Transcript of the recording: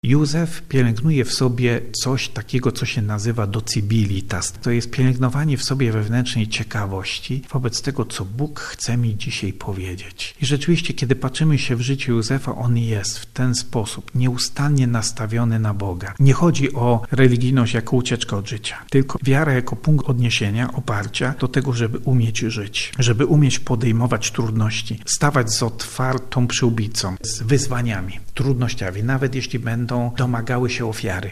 Józef pielęgnuje w sobie coś takiego, co się nazywa docibilitas. To jest pielęgnowanie w sobie wewnętrznej ciekawości wobec tego, co Bóg chce mi dzisiaj powiedzieć. I rzeczywiście, kiedy patrzymy się w życiu Józefa, on jest w ten sposób nieustannie nastawiony na Boga. Nie chodzi o religijność jako ucieczkę od życia, tylko wiara jako punkt odniesienia, oparcia do tego, żeby umieć żyć, żeby umieć podejmować trudności, stawać z otwartą przyłbicą, z wyzwaniami, trudnościami, nawet jeśli będą domagały się ofiary.